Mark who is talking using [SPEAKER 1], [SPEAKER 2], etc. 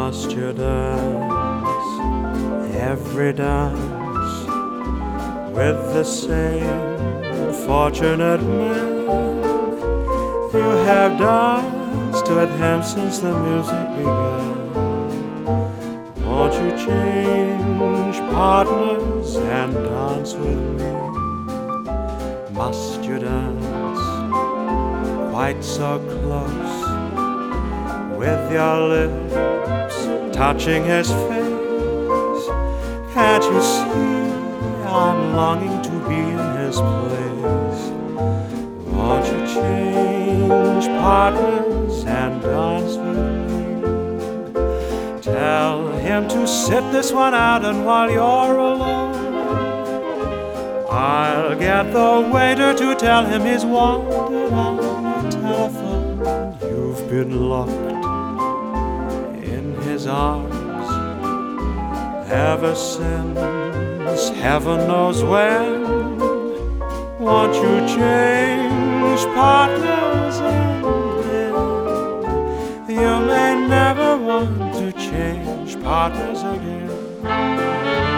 [SPEAKER 1] Must you dance every dance with the same fortunate man? You have danced with him since the music began. Won't you change partners and dance with me? Must you dance quite so close, with your lips touching his face? Can't you see I'm longing to be in his place? Won't you change partners and dance with me? Tell him to sit this one out, and while you're alone, I'll get the waiter to tell him he's wanted on the telephone. You've been locked in his arms ever since heaven knows when. Won't you change partners and then you may never want to change partners again.